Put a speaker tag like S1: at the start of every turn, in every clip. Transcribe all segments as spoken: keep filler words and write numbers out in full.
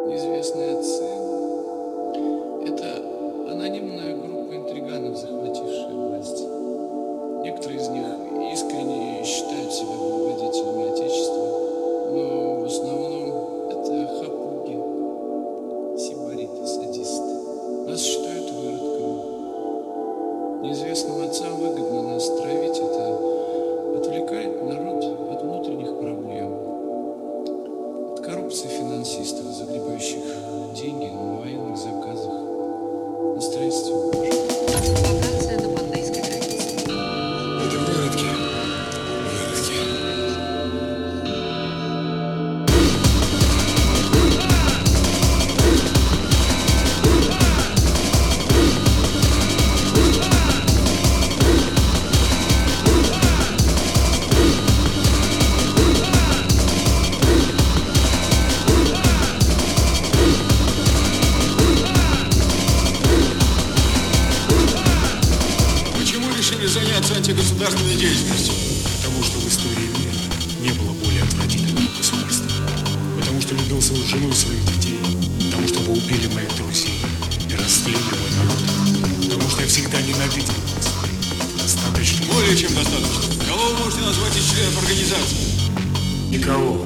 S1: Неизвестные отцы — это анонимная группа интриганов, захватившая власть. Некоторые из них искренне считают себя благодетелями Отечества, но в основном это хапуги, сибариты, садисты. Нас считают выродками. Неизвестным отцам выгодно нас травить, это отвлекает народ от внутренних проблем, от коррупции финансистов, загребающих деньги на военных заказах, на строительстве башен.
S2: Локация на Пантейской границе.
S3: Это выродки. Выродки. Решили заняться антигосударственной деятельностью.
S4: Потому что в истории мира не было более отвратительного государства. Потому что любил свою жену и своих детей. Потому что вы убили моих друзей и расстреляли мой народ. Потому что я всегда ненавидел вас. Достаточно?
S3: Более чем достаточно. Кого вы можете назвать из членов организации?
S4: Никого.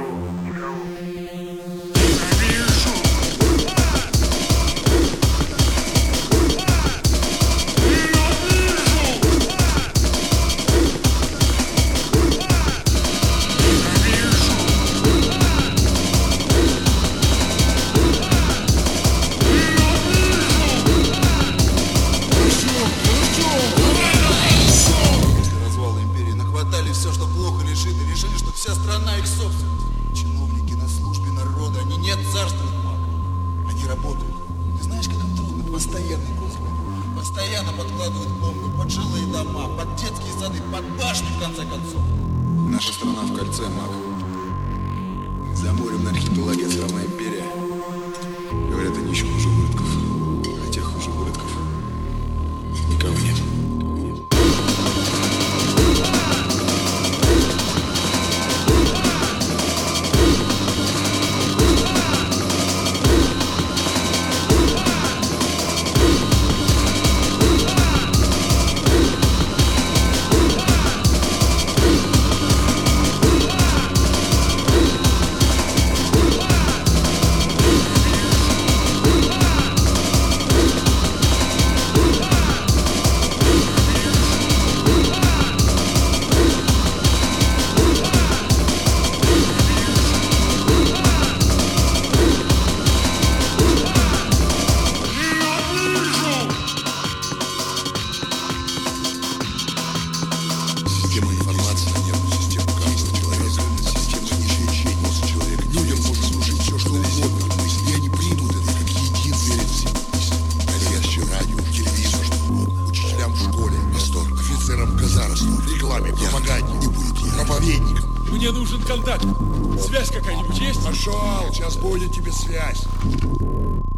S3: Все, что плохо лежит, и решили, что вся страна их собственность. Чиновники на службе народа, они не царствуют магом. Они работают. Ты знаешь, как им трудно? Постоянный господи. Постоянно подкладывают бомбы под жилые дома, под детские сады, под башни, в конце концов. Наша страна в кольце, маг. За морем на архипелаге островная империя. Говорят, они еще хуже выродков. Хотя хуже выродков никого нет. Система информации на нервную систему каждого человека. Система ощущений мозга человека. Людям может служить все, что угодно. И они примут это как единственный рецепт. Газет, радио, телевизор, учителям в школе, восторг, офицерам казарму, рекламе, пропаганде, проповедникам.
S5: Мне нужен контакт. Связь какая-нибудь есть?
S4: Пошел, сейчас будет тебе связь.